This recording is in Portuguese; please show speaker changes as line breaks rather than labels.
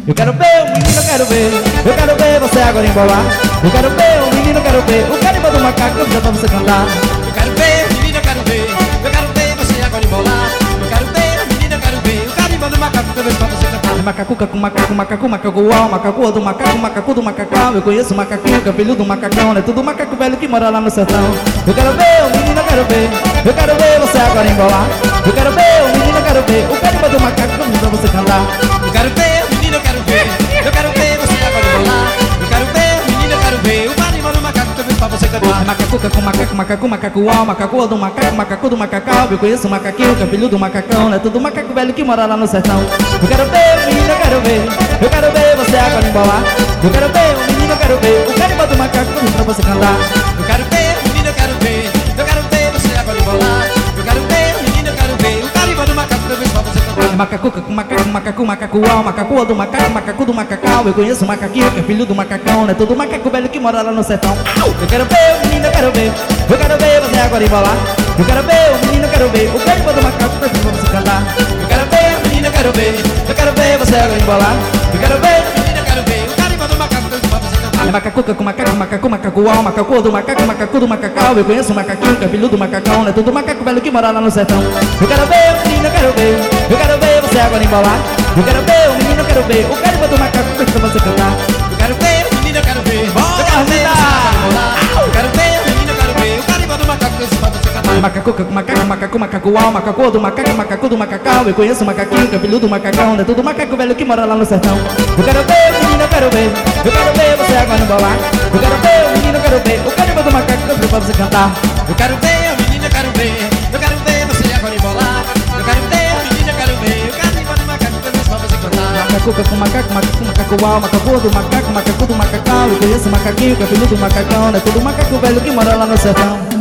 Eu quero ver o menino, eu quero ver. Eu quero ver você agora embolar. Eu quero ver o menino, eu quero ver. O carimbó do macaco que eu fiz pra você cantar.
Eu quero ver, menina, eu quero ver. Eu quero ver você agora embolar. Eu quero ver, menina, eu quero ver. O carimbó do macaco que eu fiz pra você cantar.
Macacuca com macaco, macaco, macaco uau. Macaco do macaco, macaco do macacão. Eu conheço o macaquinho que é filho do macacão. Não é tudo macaco velho que mora lá no sertão. Eu quero ver o menino, eu quero ver. Eu quero ver você agora embolar. Eu quero ver o menino, eu quero ver. O carimbó do macaco que eu fiz pra você cantar.
Eu quero ver, menina, eu quero ver. Eu quero ver você agora embolar. Eu quero ver, menina, eu quero ver. O carimbó do macaco que eu fiz pra você cantar.
Macacuca com macaco, macaco, macaco uau. Macaco do macaco, macaco do macacão. Eu conheço o macaquinho que é filho do macacão. Não é tudo macaco velho que mora lá no sertão. Eu quero ver o menino, eu quero ver. Eu quero ver você agora embolar. Eu quero ver o menino, eu quero ver. O carimbó do macaco que eu fiz pra você cantar.
Eu quero ver, menina, eu quero ver. Eu quero ver você agora embolar. Eu quero ver, menina, eu quero ver. O carimbó do macaco que eu fiz pra você cantar.
Macacuca com macaco, macaco, macaco uau. Macaco do macaco, macaco do macacão. Eu conheço o macaquinho que é filho do macacão. Não é todo macaco velho que mora lá no sertão. Eu quero ver o menino, eu quero ver. Eu quero ver você agora embolar. Eu quero ver o menino, eu quero ver. O carimbó do macaco que eu fiz pra você cantar.
Eu quero ver, menina, eu quero ver.
Eu quero ver você agora embolar. Eu quero ver.
Menina, eu quero ver. O carimbó do macaco que eu fiz pra você cantar.
Macacuca com macaco, macaco, macaco uau. Macaco do macaco, macaco do macacão. Eu conheço o macaquinho que é filho do macacão. Não é todo macaco velho que mora lá no sertão. Eu quero ver o menino, eu quero ver. Eu quero ver você agora embolar. Eu quero ver o menino, eu quero ver. O carimbó do macaco que eu fiz pra você cantar.
Eu quero ver, menina, eu quero ver. Eu quero ver você agora embolar. Eu quero ver, menina, eu quero ver. O carimbó do macaco que eu fiz pra você cantar.
Macacuca com macaco, macaco, macaco uau. Macaco do macaco, macaco do macacão. Eu conheço o macaquinho que é filho do macacão. Não é todo macaco velho que mora lá no sertão. Eu quero ver o menino, eu quero ver. Eu quero ver você agora embolar. Eu quero ver o menino, eu quero ver. O carimbó do macaco que eu fiz pra você cantar.
Eu quero ver, menina, eu quero ver. Eu quero ver você agora embolar. Eu quero ver, menina, eu quero ver. O carimbó do macaco que eu fiz pra você cantar.
Macacuca com macaco, macaco, macaco uau. Macaco do macaco, macaco do macacão. Eu conheço o macaquinho que é filho do macacão. Não é todo macaco velho que mora lá no sertão.